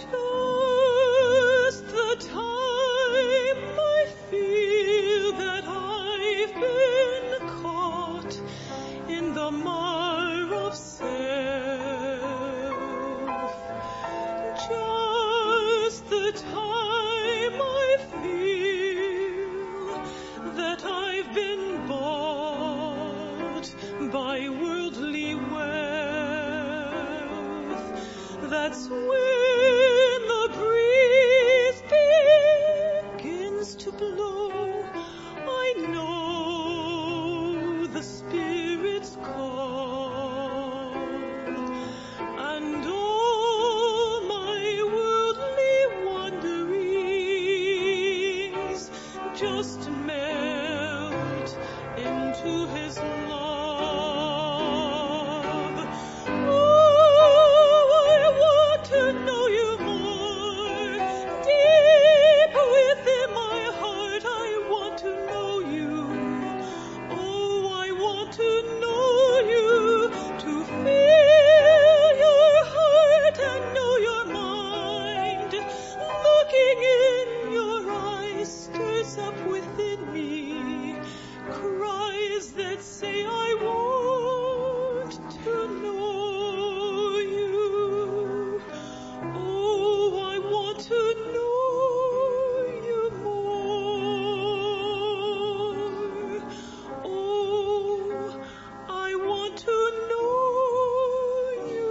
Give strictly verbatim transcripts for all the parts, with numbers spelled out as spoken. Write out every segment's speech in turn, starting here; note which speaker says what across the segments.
Speaker 1: Just the time I feel that I've been caught in the mire of self. Just the time I feel that I've been bought by worldly wealth. That's when the breeze begins to blow. I know the Spirit's call, and all my worldly wanderings just melt into His love. Oh, I want to know You more. Deep within my heart, I want to know You. Oh, I want to know You, to feel Your heart and know Your mind. Looking in Your eyes stirs up within me cries that say, I want to know You. Oh, I want to know You more. Oh, I want to know You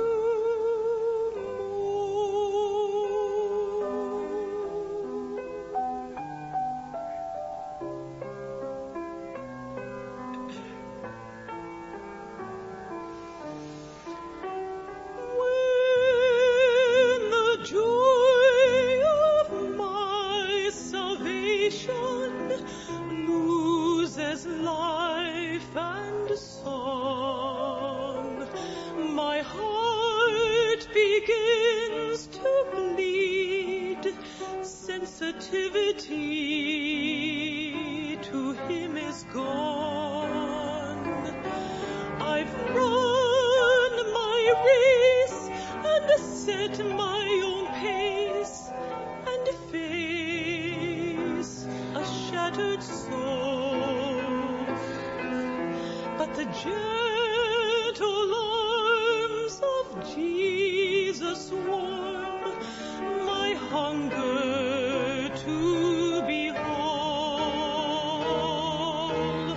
Speaker 1: When the joy of my salvation loses life and song, my heart begins to bleed. Sensitivity to Him is gone. I've run my race and set my own pace and face a shattered soul. But the gentle arms of Jesus warm my hunger to behold.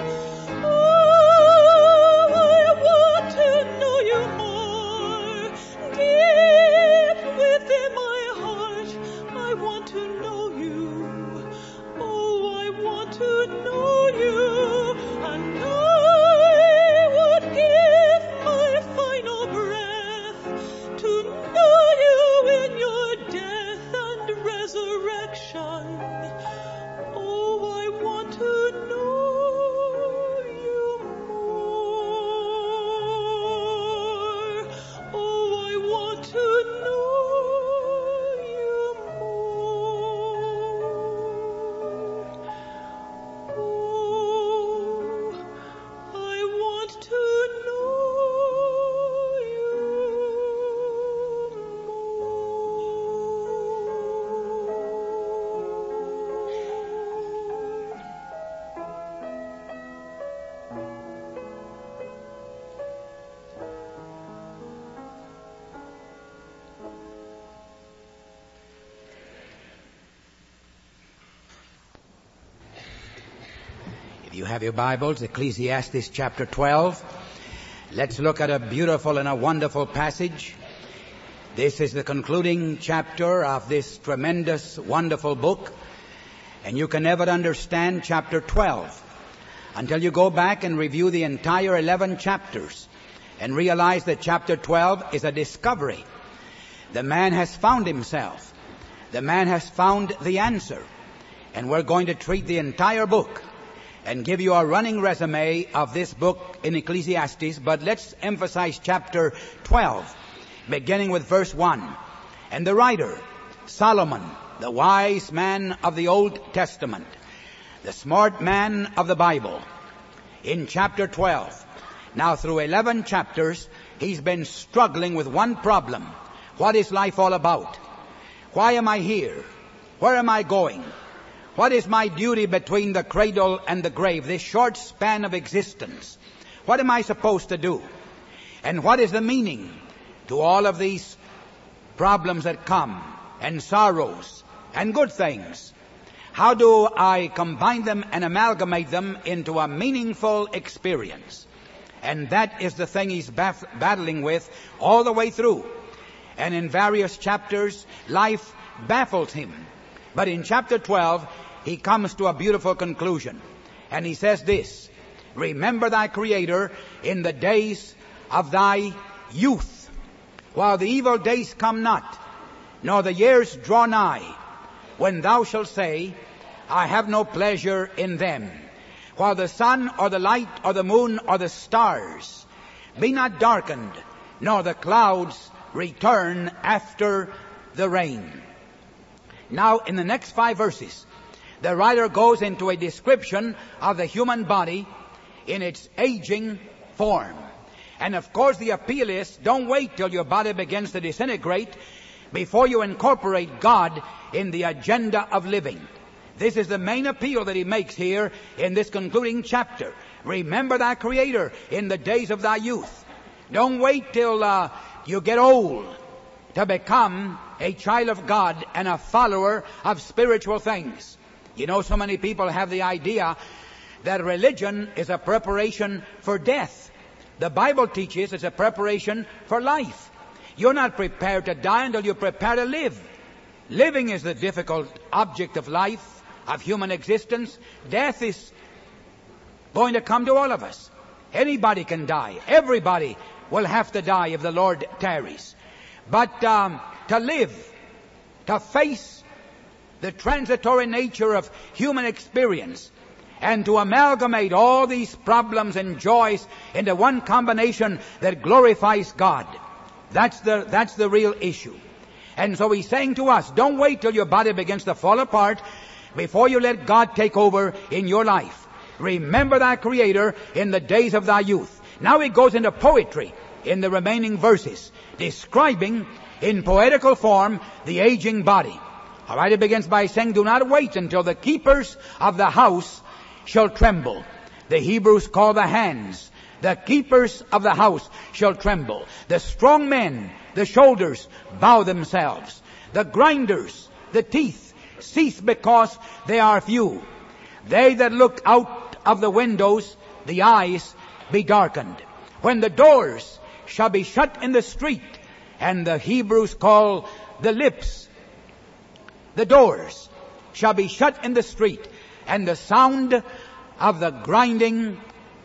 Speaker 1: Oh, I want to know You more. Deep within my heart, I want to know You. Oh, I want to know You, and I would give my final breath to know You in Your death and resurrection. Oh, I want to know You more. Oh, I want to know You more. Oh, I want to know You
Speaker 2: If you have your Bibles, Ecclesiastes chapter twelve. Let's look at a beautiful and a wonderful passage. This is the concluding chapter of this tremendous, wonderful book. And you can never understand chapter twelve until you go back and review the entire eleven chapters and realize that chapter twelve is a discovery. The man has found himself. The man has found the answer. And we're going to treat the entire book and give you a running resume of this book in Ecclesiastes. But let's emphasize chapter twelve, beginning with verse one. And the writer, Solomon, the wise man of the Old Testament, the smart man of the Bible, in chapter twelve. Now through eleven chapters, he's been struggling with one problem. What is life all about? Why am I here? Where am I going? What is my duty between the cradle and the grave, this short span of existence? What am I supposed to do? And what is the meaning to all of these problems that come, and sorrows, and good things? How do I combine them and amalgamate them into a meaningful experience? And that is the thing he's baff- battling with all the way through. And in various chapters, life baffles him. But in chapter twelve, he comes to a beautiful conclusion. And he says this: remember thy Creator in the days of thy youth, while the evil days come not, nor the years draw nigh, when thou shalt say, I have no pleasure in them. While the sun or the light or the moon or the stars be not darkened, nor the clouds return after the rain. Now, in the next five verses, the writer goes into a description of the human body in its aging form. And of course the appeal is, don't wait till your body begins to disintegrate before you incorporate God in the agenda of living. This is the main appeal that he makes here in this concluding chapter. Remember thy Creator in the days of thy youth. Don't wait till uh, you get old to become a child of God and a follower of spiritual things. You know, so many people have the idea that religion is a preparation for death. The Bible teaches it's a preparation for life. You're not prepared to die until you're prepared to live. Living is the difficult object of life, of human existence. Death is going to come to all of us. Anybody can die. Everybody will have to die if the Lord tarries. But um, to live, to face the transitory nature of human experience, and to amalgamate all these problems and joys into one combination that glorifies God, that's the, that's the real issue. And so he's saying to us, don't wait till your body begins to fall apart before you let God take over in your life. Remember thy Creator in the days of thy youth. Now he goes into poetry in the remaining verses, describing in poetical form the aging body. All right, it begins by saying, do not wait until the keepers of the house shall tremble. The Hebrews call the hands. The keepers of the house shall tremble. The strong men, the shoulders, bow themselves. The grinders, the teeth, cease because they are few. They that look out of the windows, the eyes be darkened. When the doors shall be shut in the street, and the Hebrews call the lips, the doors shall be shut in the street, and the sound of the grinding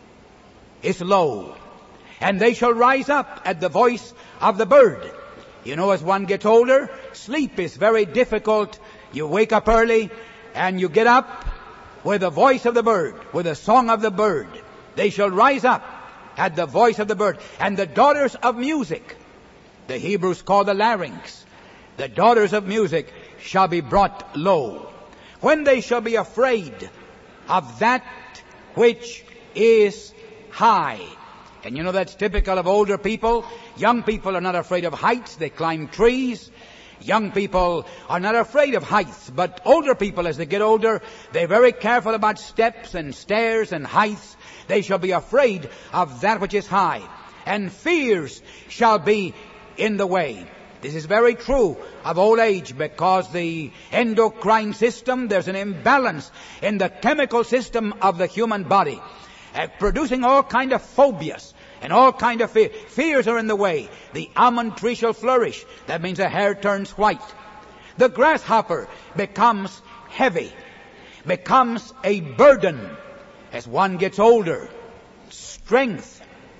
Speaker 2: is low. And they shall rise up at the voice of the bird. You know, as one gets older, sleep is very difficult. You wake up early and you get up with the voice of the bird, with the song of the bird. They shall rise up at the voice of the bird. And the daughters of music, the Hebrews call the larynx, the daughters of music shall be brought low. When they shall be afraid of that which is high. And you know, that's typical of older people. Young people are not afraid of heights. They climb trees. Young people are not afraid of heights. But older people, as they get older, they're very careful about steps and stairs and heights. They shall be afraid of that which is high. And fears shall be in the way. This is very true of old age, because the endocrine system, there's an imbalance in the chemical system of the human body, uh, producing all kind of phobias and all kind of fear. Fears are in the way. The almond tree shall flourish. That means the hair turns white. The grasshopper becomes heavy, becomes a burden as one gets older. Strength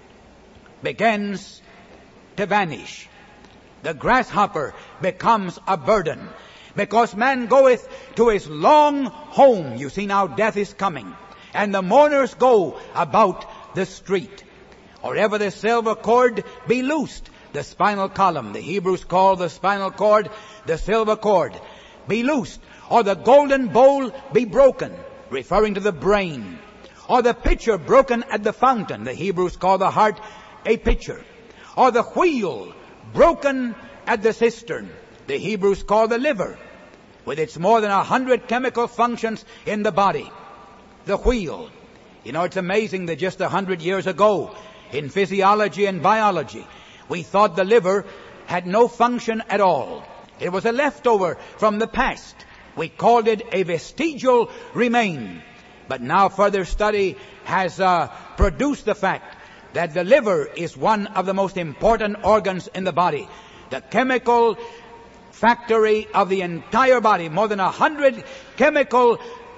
Speaker 2: begins to vanish. The grasshopper becomes a burden, because man goeth to his long home. You see now, death is coming, and the mourners go about the street. Or ever the silver cord be loosed, the spinal column, the Hebrews call the spinal cord the silver cord, be loosed. Or the golden bowl be broken, referring to the brain. Or the pitcher broken at the fountain, the Hebrews call the heart a pitcher. Or the wheel broken at the cistern, the Hebrews call the liver, with its more than a hundred chemical functions in the body. The wheel. You know, it's amazing that just a hundred years ago, in physiology and biology, we thought the liver had no function at all. It was a leftover from the past. We called it a vestigial remain. But now further study has uh, produced the fact that the liver is one of the most important organs in the body. The chemical factory of the entire body. More than a hundred chemical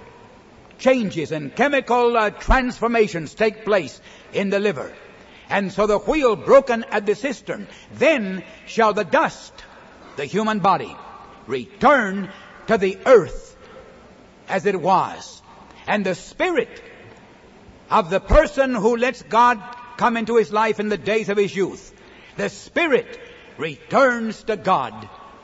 Speaker 2: changes and chemical uh, transformations take place in the liver. And so the wheel broken at the cistern, then shall the dust, the human body, return to the earth as it was. And the spirit of the person who lets God come into his life in the days of his youth, the spirit returns to God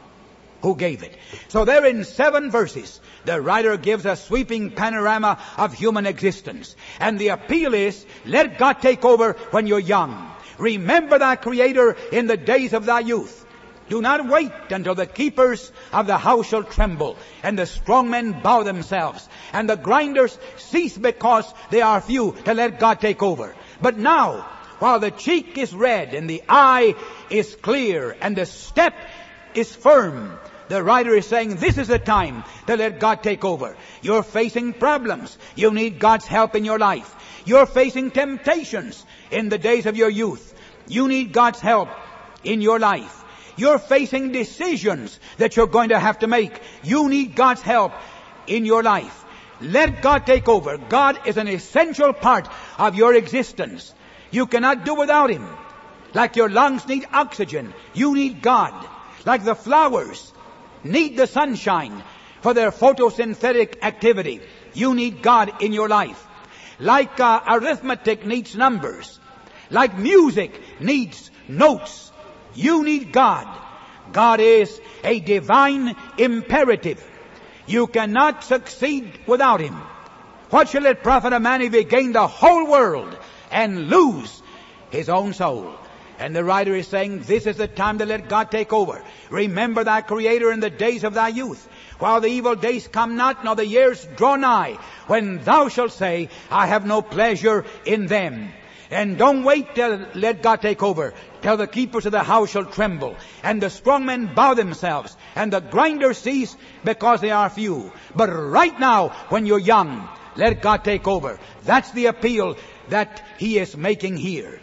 Speaker 2: who gave it. So there in seven verses, the writer gives a sweeping panorama of human existence. And the appeal is, let God take over when you're young. Remember thy Creator in the days of thy youth. Do not wait until the keepers of the house shall tremble, and the strong men bow themselves, and the grinders cease because they are few, to let God take over. But now, while the cheek is red, and the eye is clear, and the step is firm, the writer is saying this is the time to let God take over. You're facing problems. You need God's help in your life. You're facing temptations in the days of your youth. You need God's help in your life. You're facing decisions that you're going to have to make. You need God's help in your life. Let God take over. God is an essential part of your existence. You cannot do without Him. Like your lungs need oxygen, you need God. Like the flowers need the sunshine for their photosynthetic activity, you need God in your life. Like uh, arithmetic needs numbers, like music needs notes, you need God. God is a divine imperative. You cannot succeed without Him. What shall it profit a man if he gain the whole world and lose his own soul? And the writer is saying, this is the time to let God take over. Remember thy Creator in the days of thy youth, while the evil days come not, nor the years draw nigh, when thou shalt say, I have no pleasure in them. And don't wait till let God take over, till the keepers of the house shall tremble, and the strong men bow themselves, and the grinders cease because they are few. But right now, when you're young, let God take over. That's the appeal that He is making here.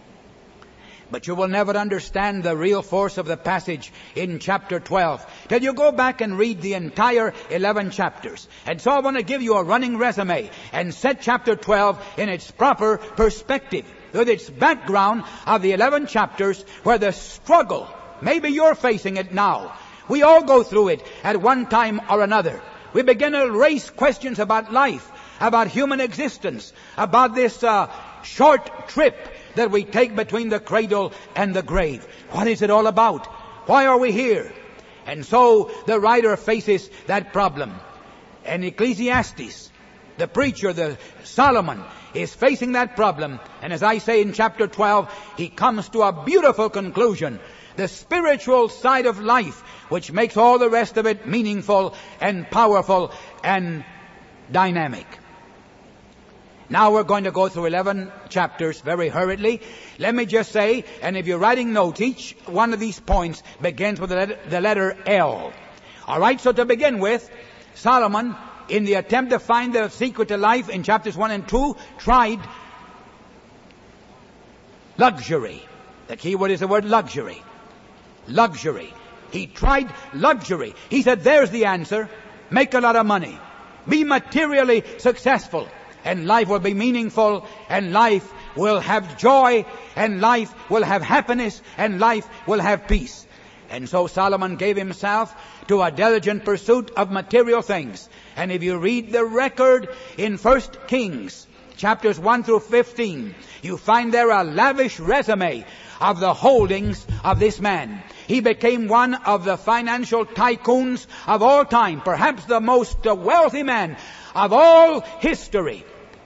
Speaker 2: But you will never understand the real force of the passage in chapter twelve till you go back and read the entire eleven chapters. And so I want to give you a running resume and set chapter twelve in its proper perspective, with its background of the eleven chapters where the struggle, maybe you're facing it now. We all go through it at one time or another. We begin to raise questions about life, about human existence, about this uh, short trip that we take between the cradle and the grave. What is it all about? Why are we here? And so the writer faces that problem. And Ecclesiastes, the preacher, the Solomon, is facing that problem. And as I say in chapter twelve, he comes to a beautiful conclusion. The spiritual side of life, which makes all the rest of it meaningful and powerful and dynamic. Now we're going to go through eleven chapters very hurriedly. Let me just say, and if you're writing notes, each one of these points begins with the letter, the letter L. All right, so to begin with, Solomon, in the attempt to find the secret to life in chapters one and two, tried luxury. The key word is the word luxury. Luxury. He tried luxury. He said, there's the answer. Make a lot of money. Be materially successful. And life will be meaningful, and life will have joy, and life will have happiness, and life will have peace. And so Solomon gave himself to a diligent pursuit of material things. And if you read the record in First Kings, chapters one through fifteen, you find there a lavish resume of the holdings of this man. He became one of the financial tycoons of all time, perhaps the most wealthy man of all history.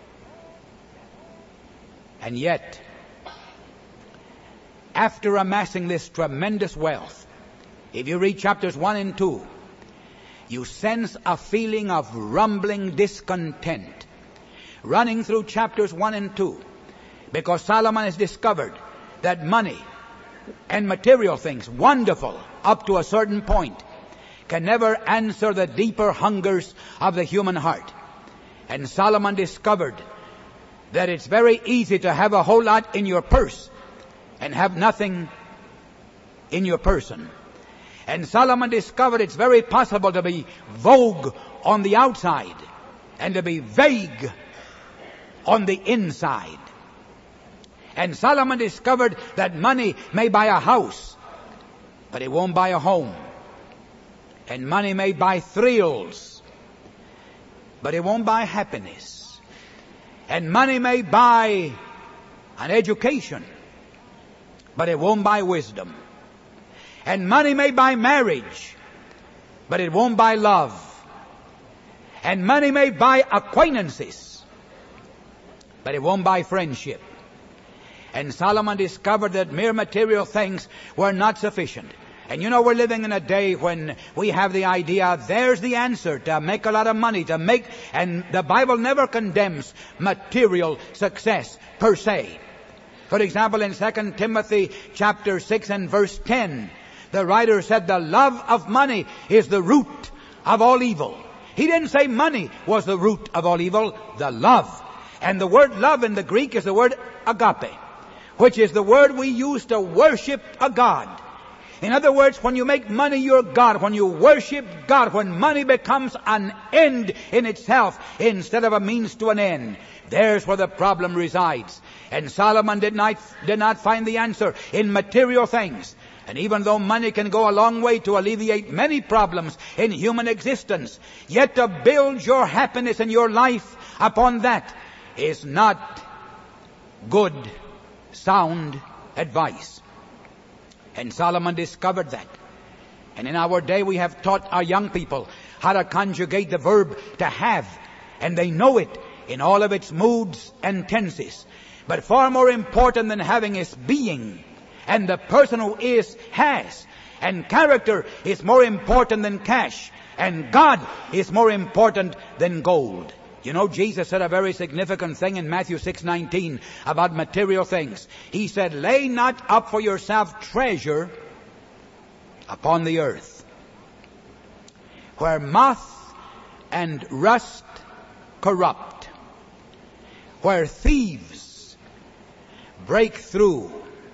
Speaker 2: And yet, after amassing this tremendous wealth, If you read chapters one and two, you sense a feeling of rumbling discontent running through chapters one and two, because Solomon has discovered that money and material things, wonderful up to a certain point, can never answer the deeper hungers of the human heart. And Solomon discovered that it's very easy to have a whole lot in your purse and have nothing in your person. And Solomon discovered it's very possible to be vogue on the outside and to be vague on the inside. And Solomon discovered that money may buy a house, but it won't buy a home. And money may buy thrills, but it won't buy happiness. And money may buy an education, but it won't buy wisdom. And money may buy marriage, but it won't buy love. And money may buy acquaintances, but it won't buy friendship. And Solomon discovered that mere material things were not sufficient. And you know, we're living in a day when we have the idea, there's the answer to make a lot of money, to make, and the Bible never condemns material success per se. For example, in Second Timothy chapter six and verse ten, the writer said the love of money is the root of all evil. He didn't say money was the root of all evil, the love. And the word love in the Greek is the word agape, which is the word we use to worship a God. In other words, when you make money your God, when you worship God, when money becomes an end in itself instead of a means to an end, there's where the problem resides. And Solomon did not, did not find the answer in material things. And even though money can go a long way to alleviate many problems in human existence, yet to build your happiness and your life upon that is not good, sound advice. And Solomon discovered that. And in our day we have taught our young people how to conjugate the verb to have. And they know it in all of its moods and tenses. But far more important than having is being. And the person who is, has. And character is more important than cash. And God is more important than gold. You know, Jesus said a very significant thing in Matthew six nineteen about material things. He said, lay not up for yourself treasure upon the earth, where moth and rust corrupt, where thieves break through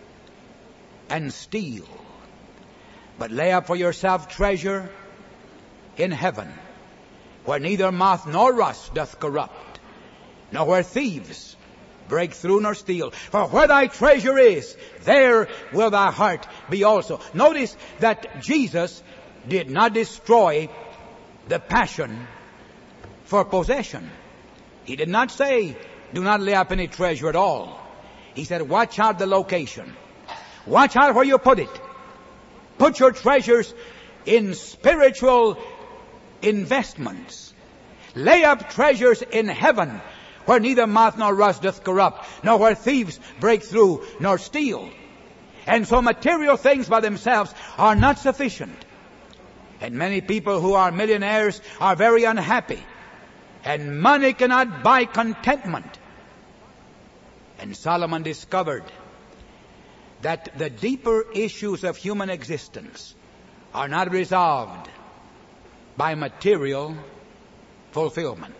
Speaker 2: and steal. But lay up for yourself treasure in heaven, where neither moth nor rust doth corrupt, nor where thieves break through nor steal. For where thy treasure is, there will thy heart be also. Notice that Jesus did not destroy the passion for possession. He did not say, do not lay up any treasure at all. He said, watch out the location. Watch out where you put it. Put your treasures in spiritual investments. Lay up treasures in heaven, where neither moth nor rust doth corrupt, nor where thieves break through nor steal. And so material things by themselves are not sufficient. And many people who are millionaires are very unhappy. And money cannot buy contentment. And Solomon discovered that the deeper issues of human existence are not resolved by material fulfillment.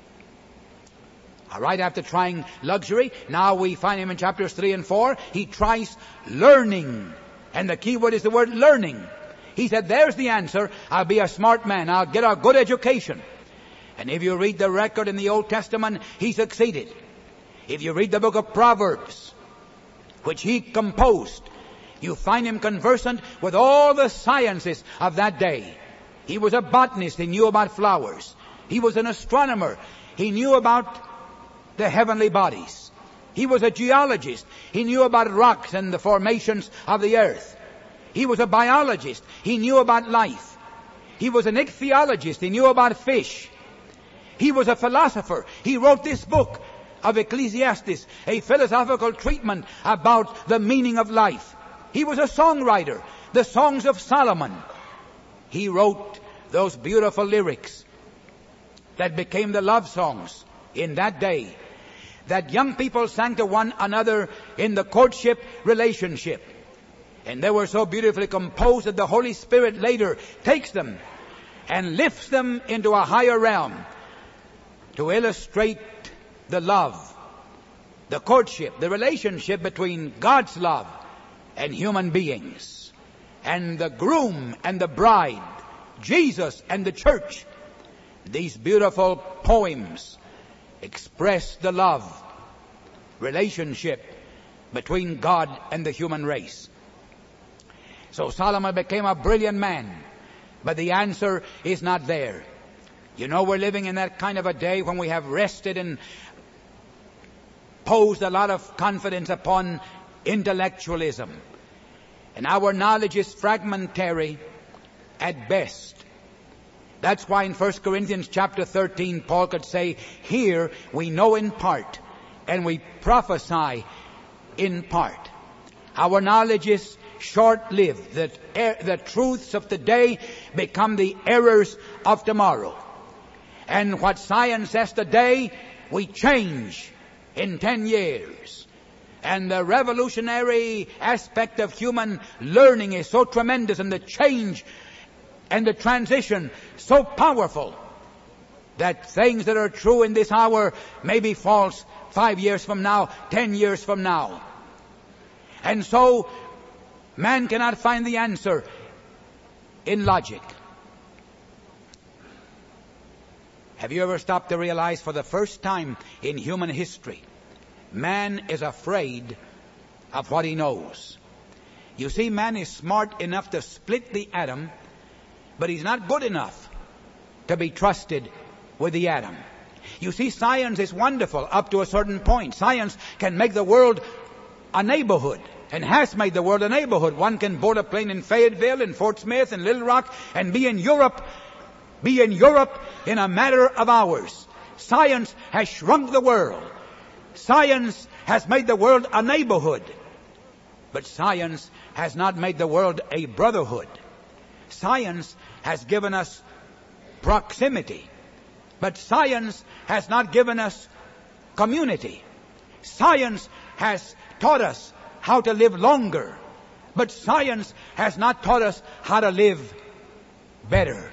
Speaker 2: All right, after trying luxury, now we find him in chapters three and four. He tries learning. And the key word is the word learning. He said, there's the answer. I'll be a smart man. I'll get a good education. And if you read the record in the Old Testament, he succeeded. If you read the book of Proverbs, which he composed, you find him conversant with all the sciences of that day. He was a botanist. He knew about flowers. He was an astronomer. He knew about the heavenly bodies. He was a geologist. He knew about rocks and the formations of the earth. He was a biologist. He knew about life. He was an ichthyologist. He knew about fish. He was a philosopher. He wrote this book of Ecclesiastes, a philosophical treatment about the meaning of life. He was a songwriter. the songs of Solomon. He wrote those beautiful lyrics that became the love songs in that day, that young people sang to one another in the courtship relationship. And they were so beautifully composed that the Holy Spirit later takes them and lifts them into a higher realm to illustrate the love, the courtship, the relationship between God's love and human beings, and the groom and the bride, Jesus and the church. These beautiful poems express the love, relationship between God and the human race. So Solomon became a brilliant man, but the answer is not there. You know, we're living in that kind of a day when we have rested and posed a lot of confidence upon intellectualism. And our knowledge is fragmentary at best. That's why in First Corinthians chapter thirteen, Paul could say, here we know in part and we prophesy in part. Our knowledge is short-lived. The, er, the truths of today become the errors of tomorrow. And what science says today, we change in ten years. And the revolutionary aspect of human learning is so tremendous, and the change and the transition so powerful, that things that are true in this hour may be false five years from now, ten years from now. And so man cannot find the answer in logic. Have you ever stopped to realize for the first time in human history, man is afraid of what he knows? You see, man is smart enough to split the atom, but he's not good enough to be trusted with the atom. You see, science is wonderful up to a certain point. Science can make the world a neighborhood, and has made the world a neighborhood. One can board a plane in Fayetteville, in Fort Smith, in Little Rock, and be in Europe, be in Europe in a matter of hours. Science has shrunk the world. Science has made the world a neighborhood. But science has not made the world a brotherhood. Science has given us proximity, but science has not given us community. Science has taught us how to live longer, but science has not taught us how to live better.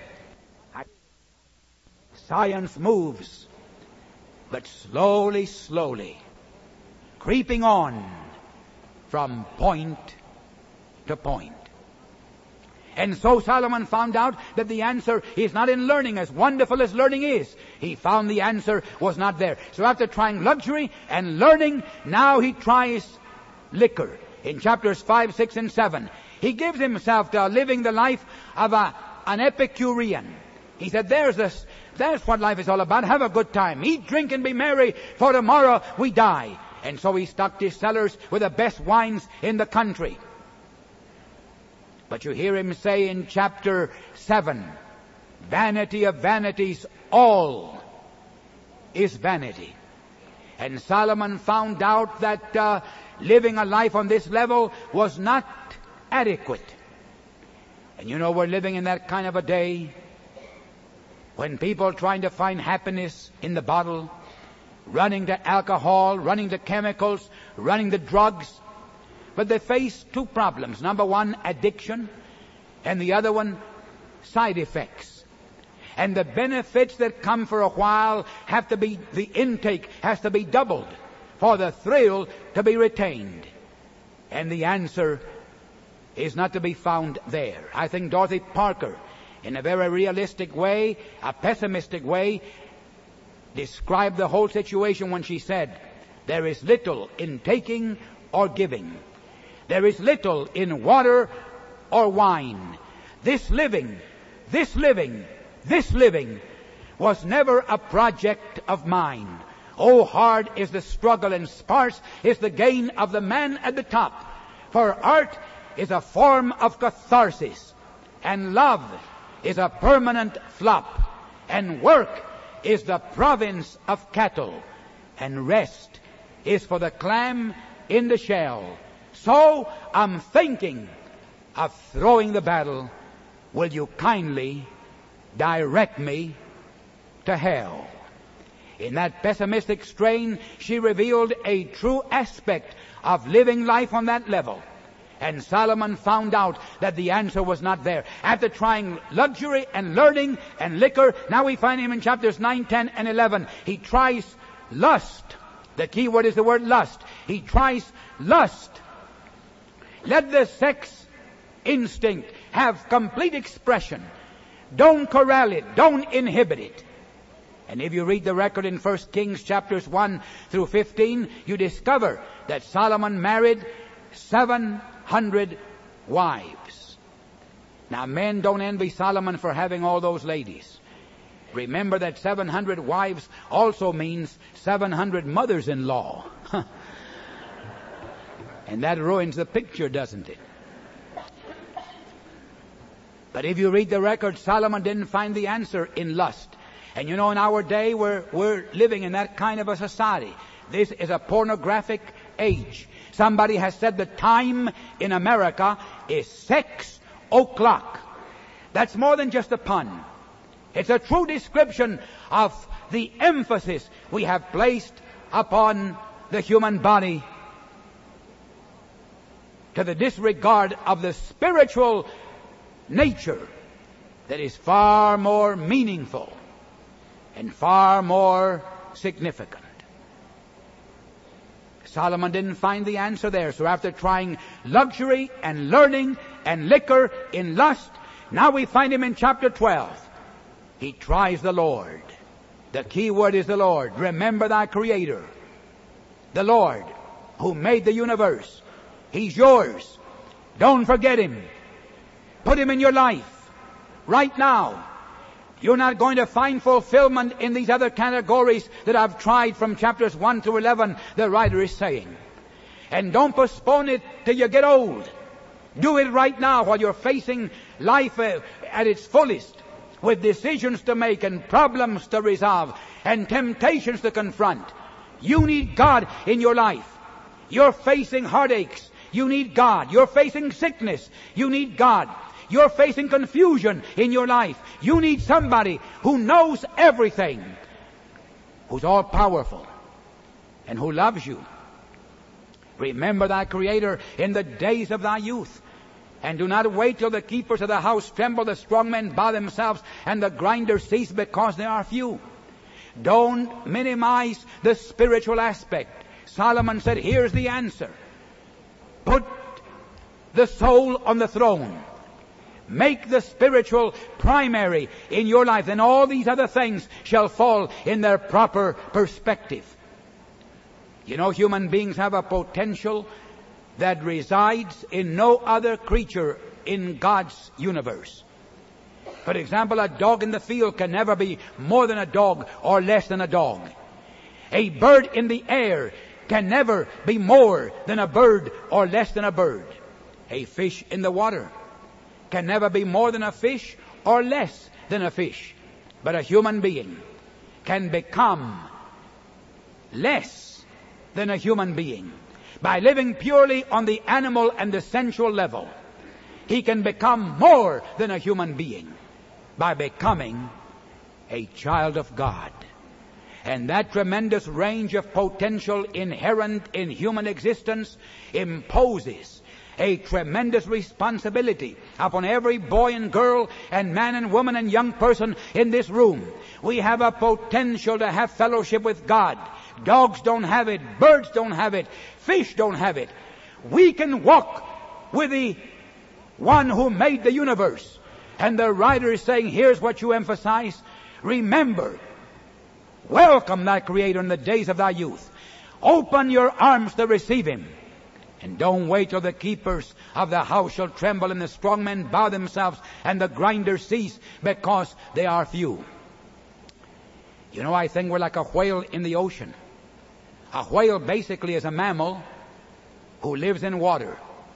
Speaker 2: Science moves, but slowly, slowly, creeping on from point to point. And so Solomon found out that the answer is not in learning, as wonderful as learning is. He found the answer was not there. So after trying luxury and learning, now he tries liquor. In chapters five, six, and seven, he gives himself to living the life of a, an Epicurean. He said, there's this, that's what life is all about. Have a good time. Eat, drink, and be merry, for tomorrow we die. And so he stocked his cellars with the best wines in the country. But you hear him say in chapter seven, vanity of vanities, all is vanity. And Solomon found out that uh, living a life on this level was not adequate. And you know, we're living in that kind of a day when people are trying to find happiness in the bottle, running to alcohol, running to chemicals, running to drugs. But they face two problems. Number one, addiction, and the other one, side effects. And the benefits that come for a while have to be, the intake has to be doubled for the thrill to be retained. And the answer is not to be found there. I think Dorothy Parker, in a very realistic way, a pessimistic way, described the whole situation when she said, there is little in taking or giving. There is little in water or wine. This living, this living, this living was never a project of mine. Oh, hard is the struggle and sparse is the gain of the man at the top. For art is a form of catharsis, and love is a permanent flop, and work is the province of cattle, and rest is for the clam in the shell. So I'm thinking of throwing the battle, will you kindly direct me to hell? In that pessimistic strain, she revealed a true aspect of living life on that level. And Solomon found out that the answer was not there. After trying luxury and learning and liquor, now we find him in chapters nine, ten, and eleven. He tries lust. The key word is the word lust. He tries lust. Let the sex instinct have complete expression. Don't corral it. Don't inhibit it. And if you read the record in First Kings chapters one through fifteen, you discover that Solomon married seven hundred wives. Now, men don't envy Solomon for having all those ladies. Remember that seven hundred wives also means seven hundred mothers-in-law. And that ruins the picture, doesn't it? But if you read the record, Solomon didn't find the answer in lust. And you know, in our day, we're, we're living in that kind of a society. This is a pornographic age. Somebody has said the time in America is six o'clock. That's more than just a pun. It's a true description of the emphasis we have placed upon the human body to the disregard of the spiritual nature that is far more meaningful and far more significant. Solomon didn't find the answer there. So after trying luxury and learning and liquor in lust, now we find him in chapter twelve. He tries the Lord. The key word is the Lord. Remember thy Creator. The Lord who made the universe. He's yours. Don't forget Him. Put Him in your life right now. You're not going to find fulfillment in these other categories that I've tried from chapters one to eleven, the writer is saying. And don't postpone it till you get old. Do it right now while you're facing life uh, at its fullest, with decisions to make and problems to resolve and temptations to confront. You need God in your life. You're facing heartaches. You need God. You're facing sickness. You need God. You're facing confusion in your life. You need somebody who knows everything, who's all powerful, and who loves you. Remember thy Creator in the days of thy youth. And do not wait till the keepers of the house tremble, the strong men bow themselves, and the grinders cease because they are few. Don't minimize the spiritual aspect. Solomon said, here's the answer. Put the soul on the throne. Make the spiritual primary in your life, and all these other things shall fall in their proper perspective. You know, human beings have a potential that resides in no other creature in God's universe. For example, a dog in the field can never be more than a dog or less than a dog. A bird in the air can never be more than a bird or less than a bird. A fish in the water can never be more than a fish or less than a fish. But a human being can become less than a human being. By living purely on the animal and the sensual level, he can become more than a human being by becoming a child of God. And that tremendous range of potential inherent in human existence imposes a tremendous responsibility upon every boy and girl and man and woman and young person in this room. We have a potential to have fellowship with God. Dogs don't have it. Birds don't have it. Fish don't have it. We can walk with the one who made the universe. And the writer is saying, here's what you emphasize. Remember, welcome thy Creator in the days of thy youth. Open your arms to receive Him. And don't wait till the keepers of the house shall tremble and the strong men bow themselves and the grinders cease because they are few. You know, I think we're like a whale in the ocean. A whale basically is a mammal who lives in water.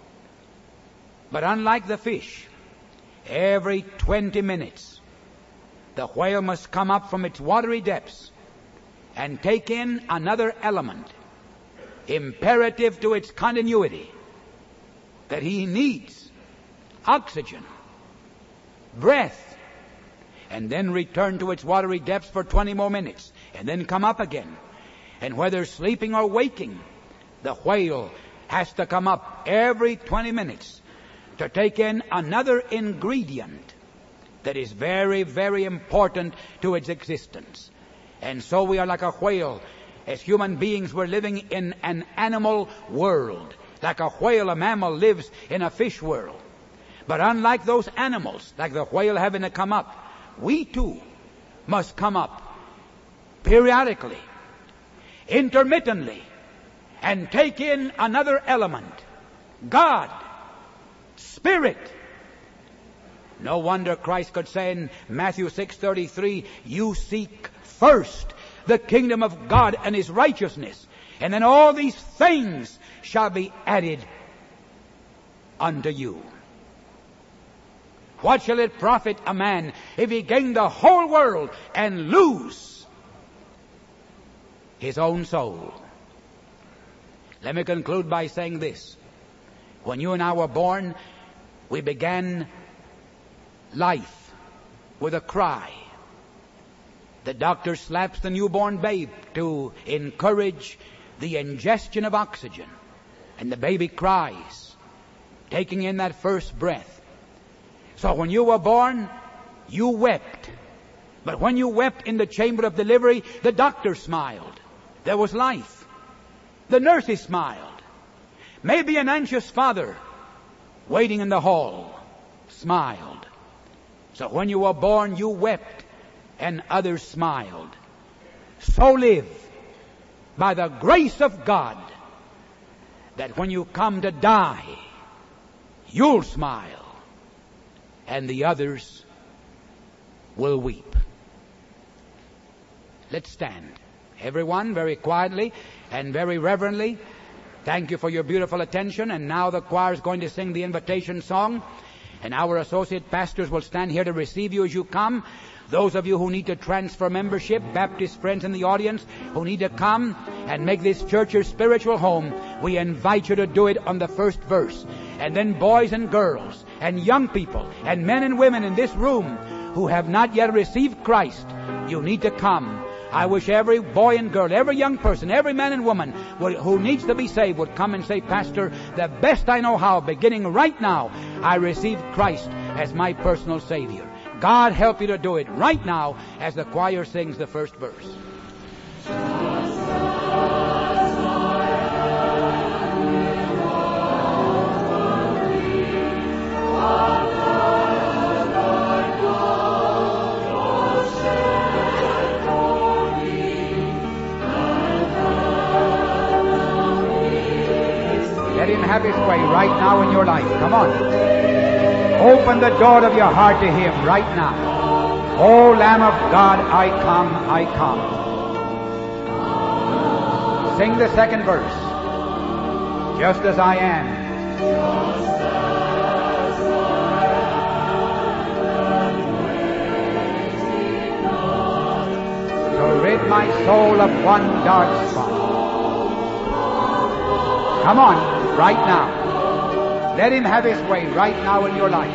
Speaker 2: But unlike the fish, every twenty minutes, the whale must come up from its watery depths and take in another element, imperative to its continuity, that he needs oxygen, breath, and then return to its watery depths for twenty more minutes, and then come up again. And whether sleeping or waking, the whale has to come up every twenty minutes to take in another ingredient that is very, very important to its existence. And so we are like a whale. As human beings, we're living in an animal world. Like a whale, a mammal lives in a fish world. But unlike those animals, like the whale having to come up, we too must come up periodically, intermittently, and take in another element. God, Spirit. No wonder Christ could say in Matthew six thirty-three, you seek first the kingdom of God and His righteousness, and then all these things shall be added unto you. What shall it profit a man if he gain the whole world and lose his own soul? Let me conclude by saying this. When you and I were born, we began life with a cry. The doctor slaps the newborn babe to encourage the ingestion of oxygen. And the baby cries, taking in that first breath. So when you were born, you wept. But when you wept in the chamber of delivery, the doctor smiled. There was life. The nurses smiled. Maybe an anxious father waiting in the hall smiled. So when you were born, you wept and others smiled. So live by the grace of God that when you come to die, you'll smile and the others will weep. Let's stand. Everyone, very quietly and very reverently. Thank you for your beautiful attention. And now the choir is going to sing the invitation song. And our associate pastors will stand here to receive you as you come. Those of you who need to transfer membership, Baptist friends in the audience who need to come and make this church your spiritual home, we invite you to do it on the first verse. And then boys and girls and young people and men and women in this room who have not yet received Christ, you need to come. I wish every boy and girl, every young person, every man and woman who needs to be saved would come and say, Pastor, the best I know how, beginning right now, I received Christ as my personal Savior. God help you to do it right now as the choir sings the first verse. Let Him have His way right now in your life. Come on. Open the door of your heart to Him right now. O Lamb of God, I come, I come. Sing the second verse. Just as I am. To rid my soul of one dark spot. Come on, right now. Let Him have His way right now in your life.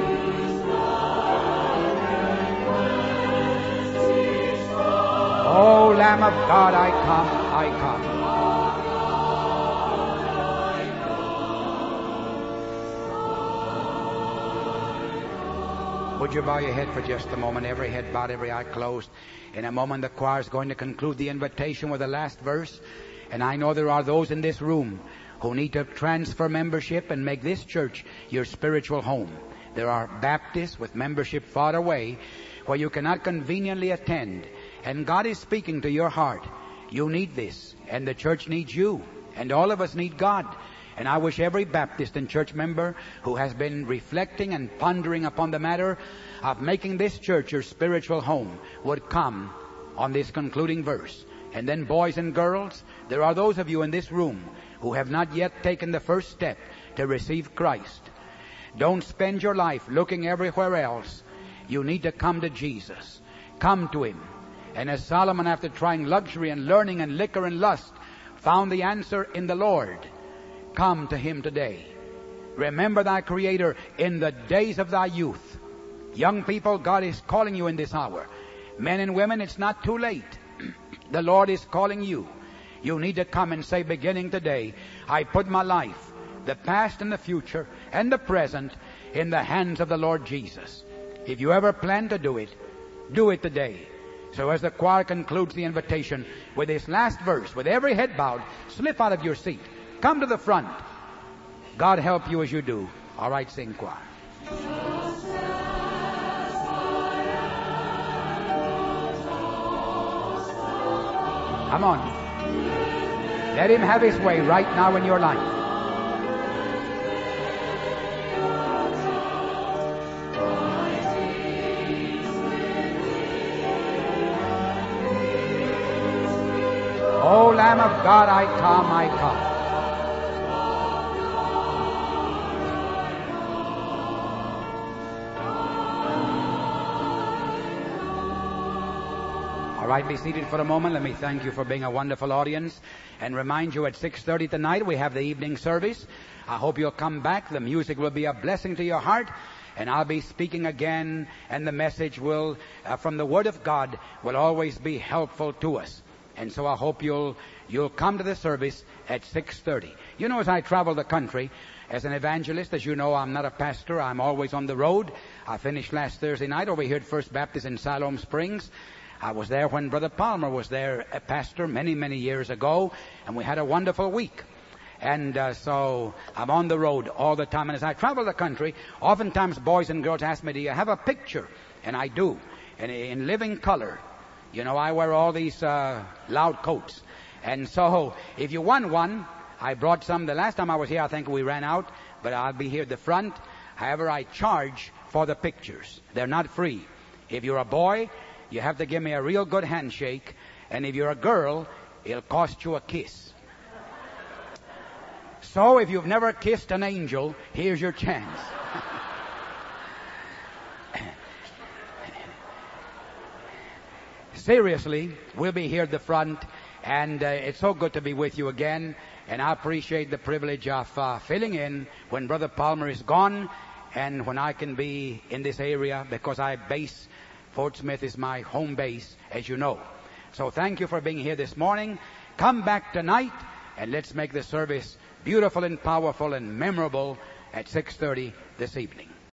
Speaker 2: Oh, Lamb of God, I come, I come. Would you bow your head for just a moment? Every head bowed, every eye closed. In a moment, the choir is going to conclude the invitation with the last verse. And I know there are those in this room who need to transfer membership and make this church your spiritual home. There are Baptists with membership far away where you cannot conveniently attend. And God is speaking to your heart. You need this, and the church needs you, and all of us need God. And I wish every Baptist and church member who has been reflecting and pondering upon the matter of making this church your spiritual home would come on this concluding verse. And then, boys and girls, there are those of you in this room who have not yet taken the first step to receive Christ. Don't spend your life looking everywhere else. You need to come to Jesus. Come to Him. And as Solomon, after trying luxury and learning and liquor and lust, found the answer in the Lord, come to Him today. Remember thy Creator in the days of thy youth. Young people, God is calling you in this hour. Men and women, it's not too late. The Lord is calling you. You need to come and say, beginning today, I put my life, the past and the future and the present, in the hands of the Lord Jesus. If you ever plan to do it, do it today. So as the choir concludes the invitation with this last verse, with every head bowed, slip out of your seat. Come to the front. God help you as you do. All right, sing choir. Come on. Let Him have His way right now in your life. O Lamb of God, I come, I come. All right, be seated for a moment. Let me thank you for being a wonderful audience and remind you at six thirty tonight we have the evening service. I hope you'll come back. The music will be a blessing to your heart, and I'll be speaking again, and the message will, uh, from the Word of God, will always be helpful to us. And so I hope you'll you'll come to the service at six thirty. You know, as I travel the country as an evangelist, as you know, I'm not a pastor. I'm always on the road. I finished last Thursday night over here at First Baptist in Siloam Springs. I was there when Brother Palmer was there, a pastor, many, many years ago, and we had a wonderful week. And uh, so I'm on the road all the time. And as I travel the country, oftentimes boys and girls ask me, do you have a picture? And I do, and in living color. You know, I wear all these uh, loud coats. And so if you want one, I brought some. The last time I was here, I think we ran out, but I'll be here at the front. However, I charge for the pictures. They're not free. If you're a boy, you have to give me a real good handshake. And if you're a girl, it'll cost you a kiss. So if you've never kissed an angel, here's your chance. Seriously, we'll be here at the front, and uh, it's so good to be with you again. And I appreciate the privilege of uh, filling in when Brother Palmer is gone, and when I can be in this area, because I base Fort Smith is my home base, as you know. So thank you for being here this morning. Come back tonight, and let's make the service beautiful and powerful and memorable at six thirty this evening.